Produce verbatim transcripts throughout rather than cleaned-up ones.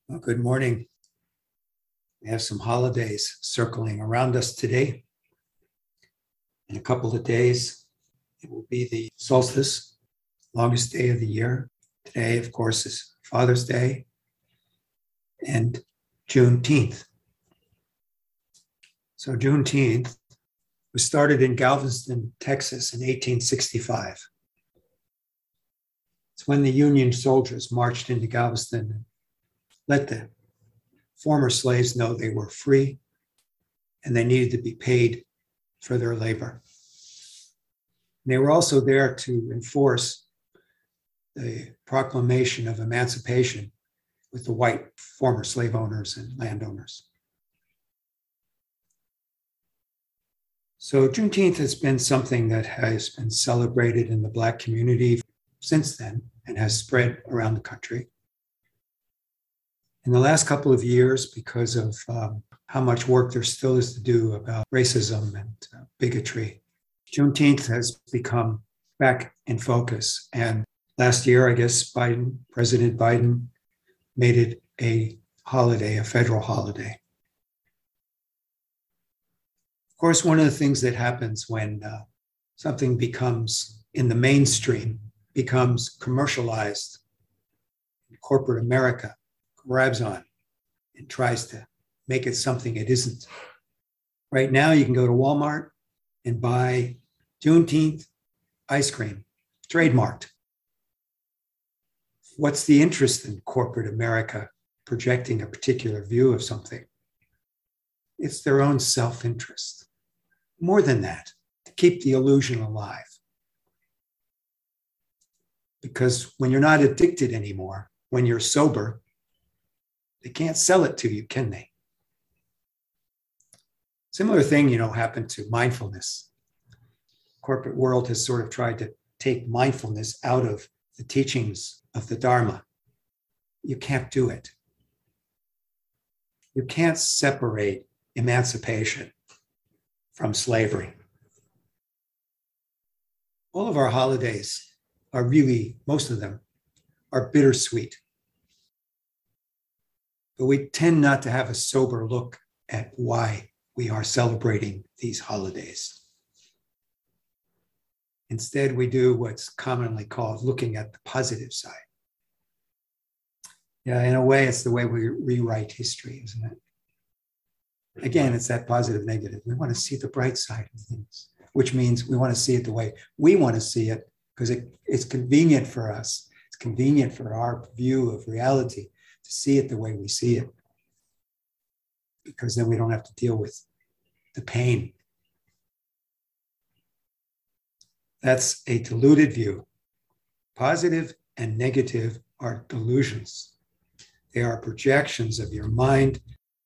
Well, good morning. We have some holidays circling around us today. In a couple of days, it will be the solstice, longest day of the year. Today, of course, is Father's Day and Juneteenth. So Juneteenth was started in Galveston, Texas in eighteen sixty-five. It's when the Union soldiers marched into Galveston and let the former slaves know they were free and they needed to be paid for their labor. And they were also there to enforce the proclamation of emancipation with the white former slave owners and landowners. So Juneteenth has been something that has been celebrated in the Black community since then and has spread around the country. In the last couple of years, because of um, how much work there still is to do about racism and uh, bigotry, Juneteenth has become back in focus. And last year, I guess, Biden, President Biden made it a holiday, a federal holiday. Of course, one of the things that happens when uh, something becomes in the mainstream, becomes commercialized in corporate America, grabs on and tries to make it something it isn't. Right now, you can go to Walmart and buy Juneteenth ice cream, trademarked. What's the interest in corporate America projecting a particular view of something? It's their own self-interest. More than that, to keep the illusion alive. Because when you're not addicted anymore, when you're sober, they can't sell it to you, can they? Similar thing, you know, happened to mindfulness. Corporate world has sort of tried to take mindfulness out of the teachings of the Dharma. You can't do it. You can't separate emancipation from slavery. All of our holidays are really, most of them, are bittersweet. But we tend not to have a sober look at why we are celebrating these holidays. Instead, we do what's commonly called looking at the positive side. Yeah, in a way, it's the way we rewrite history, isn't it? Again, it's that positive, negative. We want to see the bright side of things, which means we want to see it the way we want to see it because it, it's convenient for us. It's convenient for our view of reality to see it the way we see it, because then we don't have to deal with the pain. That's a deluded view. Positive and negative are delusions. They are projections of your mind.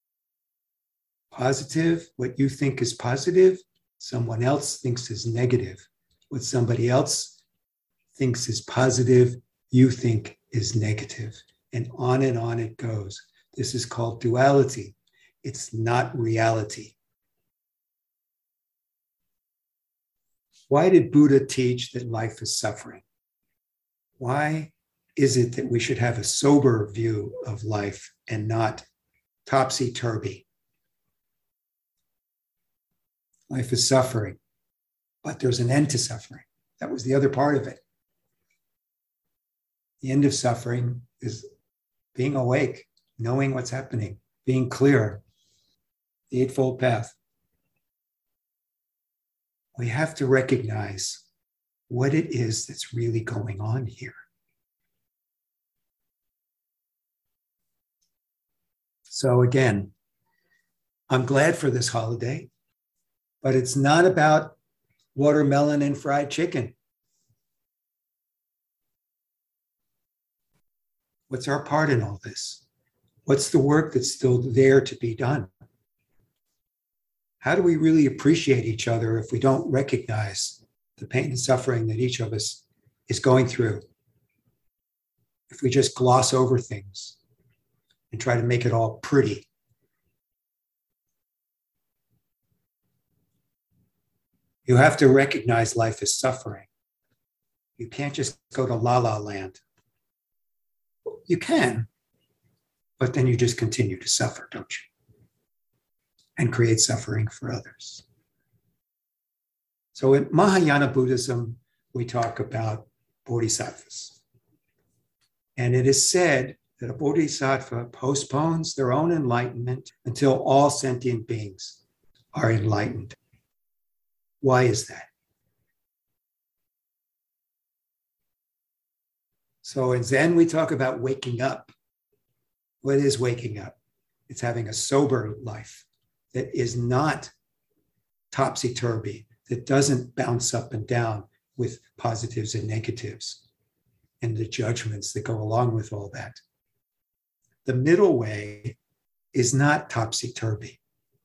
Positive, what you think is positive, someone else thinks is negative. What somebody else thinks is positive, you think is negative. And on and on it goes. This is called duality. It's not reality. Why did Buddha teach that life is suffering? Why is it that we should have a sober view of life and not topsy-turvy? Life is suffering, but there's an end to suffering. That was the other part of it. The end of suffering is being awake, knowing what's happening, being clear, the Eightfold Path. We have to recognize what it is that's really going on here. So again, I'm glad for this holiday, but it's not about watermelon and fried chicken. What's our part in all this? What's the work that's still there to be done? How do we really appreciate each other if we don't recognize the pain and suffering that each of us is going through? If we just gloss over things and try to make it all pretty. You have to recognize life as suffering. You can't just go to La La Land. You can, but then you just continue to suffer, don't you? And create suffering for others. So in Mahayana Buddhism, we talk about bodhisattvas. And it is said that a bodhisattva postpones their own enlightenment until all sentient beings are enlightened. Why is that? So in Zen, we talk about waking up. What is waking up? It's having a sober life that is not topsy-turvy, that doesn't bounce up and down with positives and negatives and the judgments that go along with all that. The middle way is not topsy-turvy.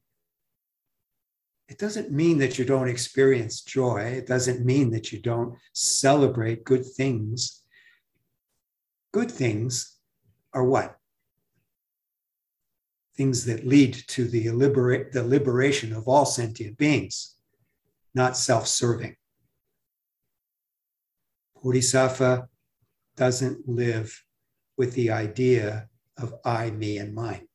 It doesn't mean that you don't experience joy. It doesn't mean that you don't celebrate good things. Good things are what? Things that lead to the, libera- the liberation of all sentient beings, not self-serving. Bodhisattva doesn't live with the idea of I, me, and mine.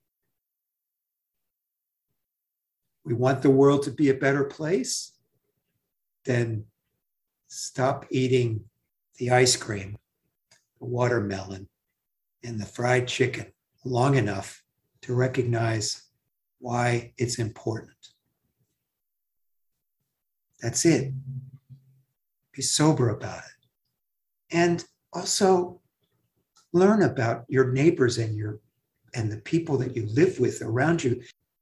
We want the world to be a better place? Then stop eating the ice cream, the watermelon, and the fried chicken long enough to recognize why it's important. That's it. Be sober about it. And also learn about your neighbors and your and the people that you live with around you.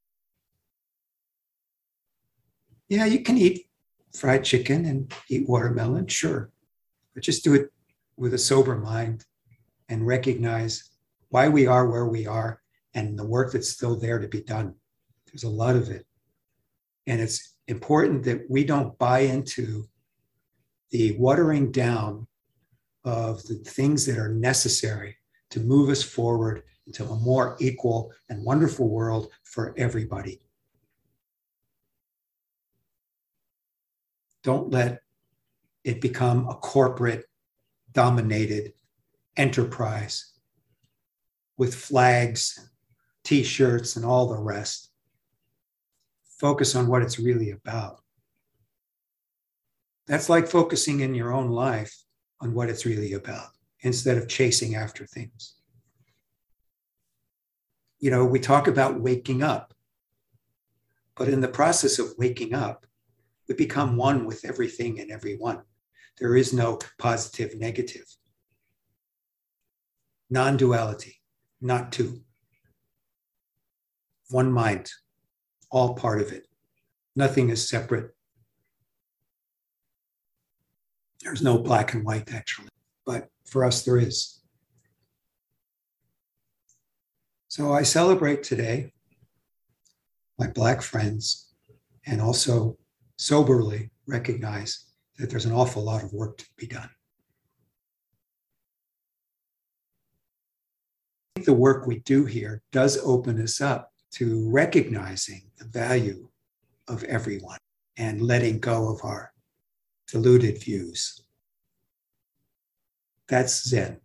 Yeah, you can eat fried chicken and eat watermelon, sure. But just do it with a sober mind and recognize why we are where we are and the work that's still there to be done. There's a lot of it. And it's important that we don't buy into the watering down of the things that are necessary to move us forward into a more equal and wonderful world for everybody. Don't let it become a corporate dominated enterprise with flags, t-shirts, and all the rest. Focus on what it's really about. That's like focusing in your own life on what it's really about instead of chasing after things. You know, we talk about waking up, but in the process of waking up, we become one with everything and everyone. There is no positive, negative. Non-duality, not two. One mind, all part of it. Nothing is separate. There's no black and white, actually, but for us, there is. So I celebrate today my Black friends and also soberly recognize that there's an awful lot of work to be done. I think the work we do here does open us up to recognizing the value of everyone and letting go of our deluded views. That's Zen.